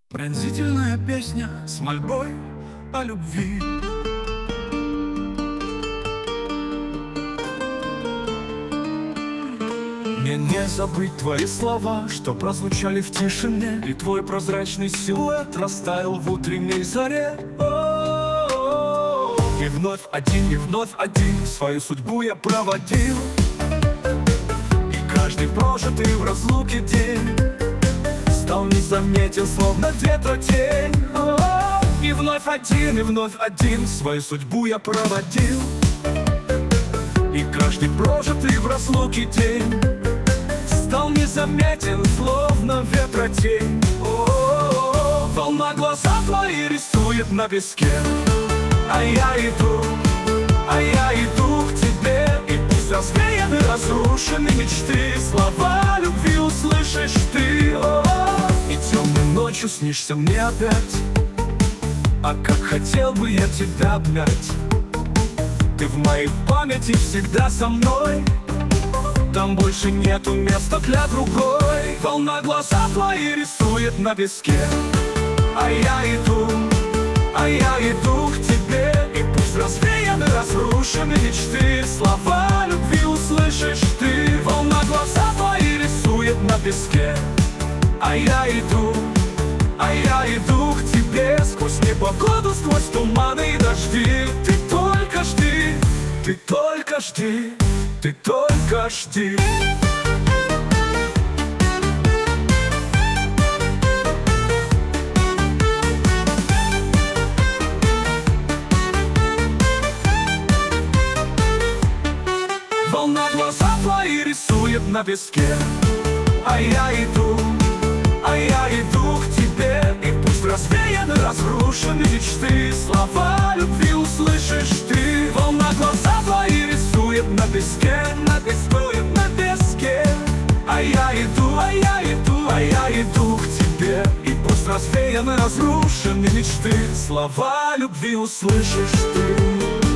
Пронзительная песня с мольбой о любви. Мне не забыть твои слова, что прозвучали в тишине, и твой прозрачный силуэт растаял в утренней заре. И вновь один свою судьбу я проводил, и каждый прожитый в разлуке день стал незаметен, словно ветра тень. И вновь один свою судьбу я проводил, и каждый прожитый в разлуке день стал незаметен, словно ветра тень. Волна глаза твои рисует на песке, а я иду к тебе. И пусть развеяны разрушены мечты, слова любви услышишь ты. И темной ночью снишься мне опять, а как хотел бы я тебя обнять. Ты в моей памяти всегда со мной, там больше нету места для другой. Волна глаза твои рисует на песке, а я иду к тебе. И пусть развеяны разрушены мечты, слова любви услышишь ты. Волна глаза твои рисует на песке, а я иду к тебе. Сквозь непогоду, сквозь туманы и дожди, ты только жди, ты только жди, ты только жди. Волна глаза твои рисует на песке, а я иду к тебе. И пусть развеяны разрушены мечты, слова любви услышишь ты. Волна глаза твои рисует на песке, рисует на песке. А я иду к тебе. И пусть развеяны разрушены мечты, слова любви услышишь ты.